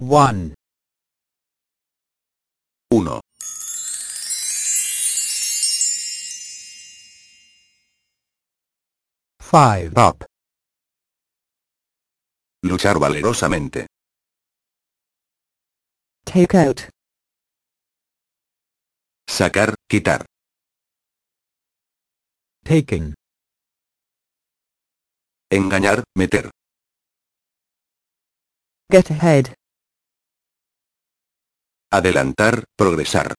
1, 1. 5 up, Luchar valerosamente. Take out. Sacar, quitar. taking, Engañar, meter. Get ahead. Adelantar, progresar.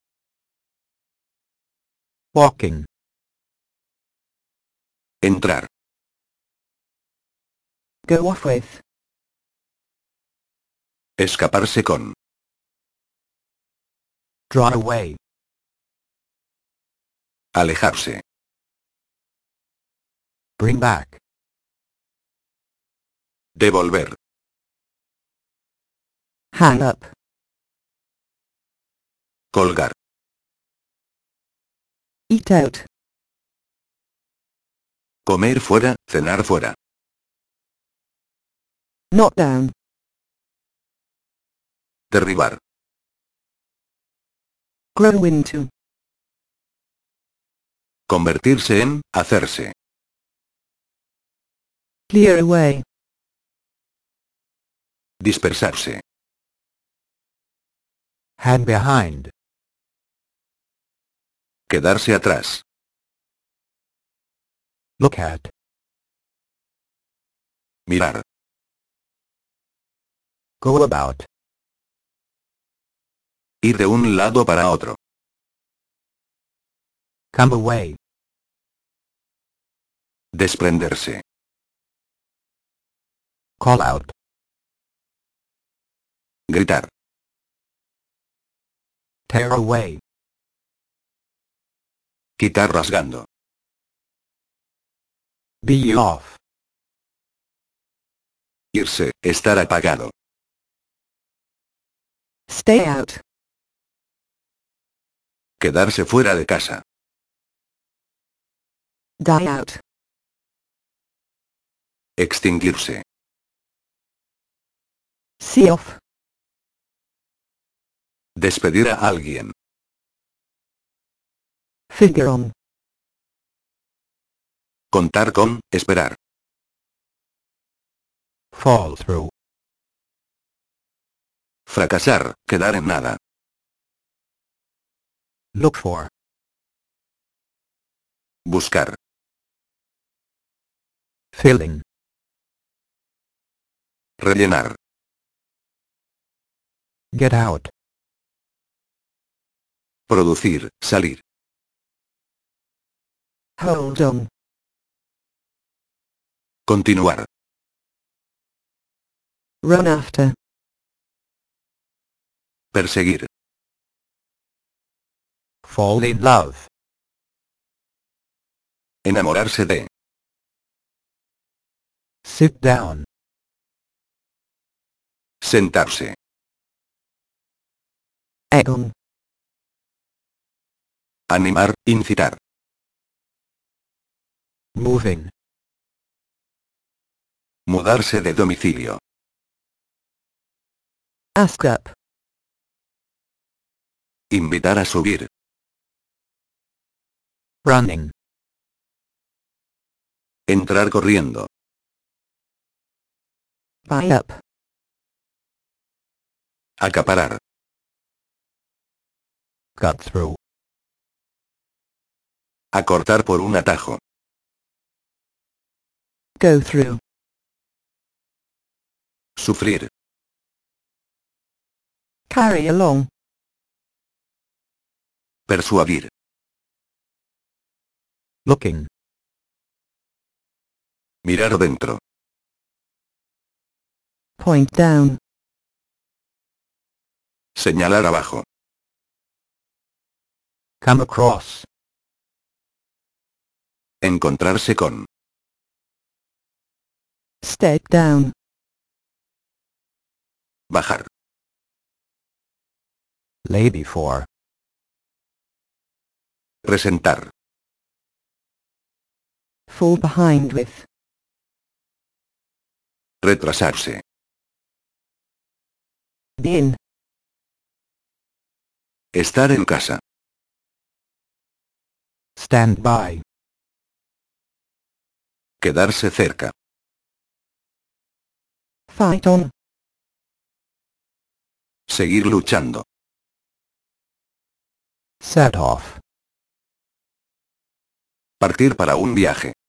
walking, Entrar. Go off with. Escaparse con. draw away, Alejarse. bring back, Devolver. Hang up. Colgar. Eat out. Comer fuera, cenar fuera. Knock down. Derribar. Grow into. Convertirse en, hacerse. Clear away. Dispersarse. hang behind, Quedarse atrás. look at, Mirar. go about, Ir de un lado para otro. come away, Desprenderse. call out, Gritar. tear away, Quitar rasgando. be off, Irse, estar apagado. Stay out. Quedarse fuera de casa. Die out. Extinguirse. See off. Despedir a alguien. Figure on. Contar con, esperar. fall through, Fracasar, quedar en nada. look for, Buscar. filling, Rellenar. get out, Producir, salir. Hold on. Continuar. Run after. Perseguir. fall in love, Enamorarse de. sit down, Sentarse. Egg on. Animar, incitar. moving, Mudarse de domicilio. Ask up. Invitar a subir. running, Entrar corriendo. Buy up. Acaparar. cut through, Acortar por un atajo. Go through. Sufrir. Carry along. Persuadir. looking, Mirar dentro. Point down. Señalar abajo. come across, Encontrarse con. Step down. Bajar. lay before, Presentar. Fall behind with. Retrasarse. Be in. Estar en casa. Stand by. Quedarse cerca. Fight on. Seguir luchando. Set off. Partir para un viaje.